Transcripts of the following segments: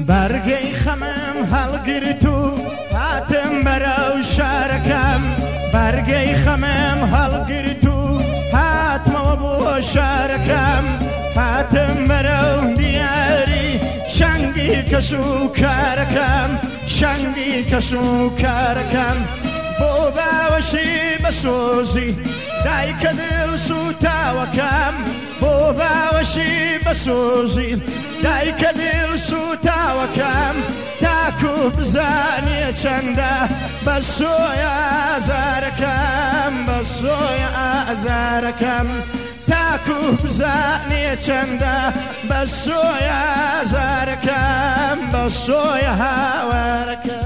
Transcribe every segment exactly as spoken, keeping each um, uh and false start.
بەرگەی خەمم هەڵگرت و هاتم بەرەو شارەکەم بەرگەی خەمم هەڵگرت و هاتمەوە بۆ شارەکەم هاتم بەرەو دیاری شەنگی کەس و کارەکەم شەنگی کەس و کارەکەم بۆ باوەشی بەسۆزی دایکە دڵ سوتاوەکەم بۆ باوەشی بەسۆزی دایکە دڵ سوتاوەکەم تاکو بزانێ چەندە بە سۆی ئازارەکەم بە سۆی ئازارەکەم تاکو بزانێ چەندە بە سۆی ئازارەکەم بە سۆی هاوارەکەم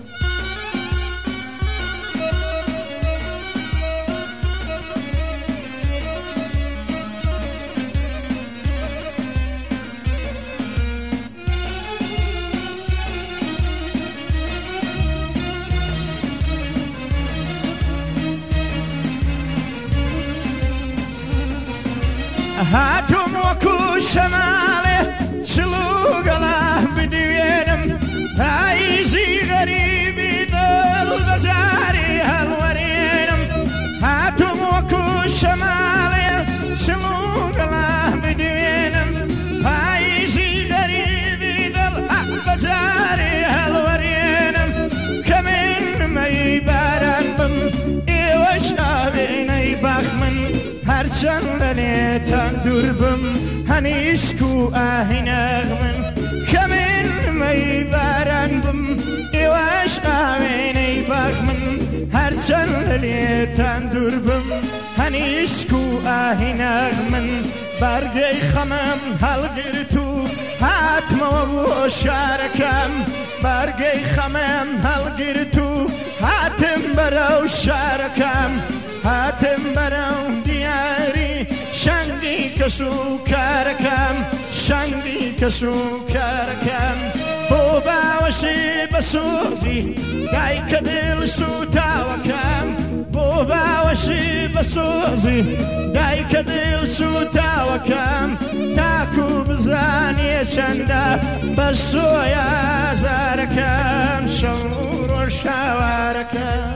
هاتم وەکو شەماڵێ چلوگەڵا بدوێنم پاییزی غەریبی دڵ بەجاری هەڵوەرێنم هاتم وەکو شەماڵێ چلوگەڵا بدوێنم پاییزی غەریبی دڵ بەجاری هەڵوەرێنم کە من مەی باران بم ئێوەش ئاوێنەی باخ من هەرچەند لەنێتان دوور بم هەنیشک و ئاهینەغ من کە من مەی باران بم ئێوەش ئاوێنەی باغ من هەرچەند لەنێتان دوور بم هەنیشک و ئاهینەغ من بەرگەی خەمم هەڵگرت و هاتمەوە بۆ شارەکەم بەرگەی خەمم هەڵگرت و هاتم بەرەو شارەکەم هاتم بەرەو دیاری شەنگی کەس و کارەکەم شەنگی کەس و کارەکەم بۆ باوەشی بەسۆزی دایکە دڵ سوتاوەکەم بۆ باوەشی بەسۆزی دایکە دڵ سوتاوەکەم تاکو بزانێ چەندە بە سۆی ئازارەکەم شەو و ڕۆژ هاوارەکەم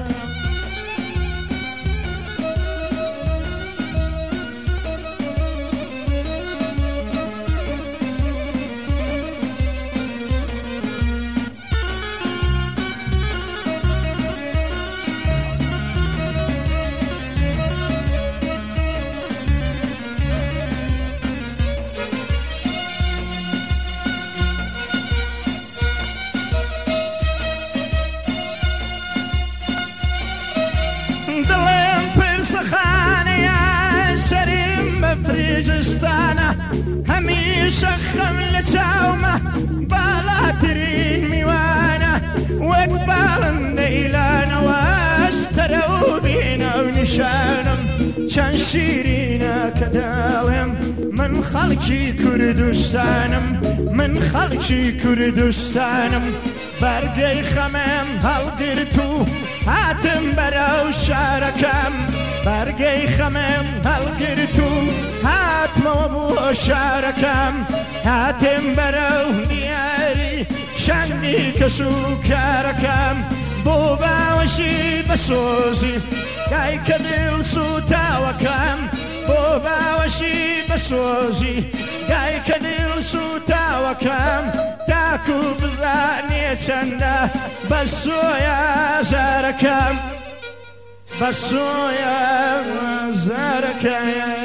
دڵێم پرسەخانەیە سەرم بە فرێژستانە هەمیشە خەم لە چاومە باڵاترین میوانە وەک باڵندەی لانەوەش تەرە و بینە و نیشانم چەند شیرینە کە داڵێم من خەڵکی کوردستانم من خەڵکی کوردستانم بەرگەی خەمم هەڵگرت و هاتم بەرەو شارەکەم بەرگەی خەمم هەڵگرت و هاتمەوە بۆ شارەکەم هاتم بەرەو دیاری شەنگی کەس و کارەکەم بۆ باوەشی بەسۆزی دایکە دڵ سوتاوەکەم بۆ باوەشی بەسۆزی دایکە دڵ سوتاوەکەم تاکو بزانێ چەندە بە سۆی ئازارەکەم بە سۆی ئازارەکەم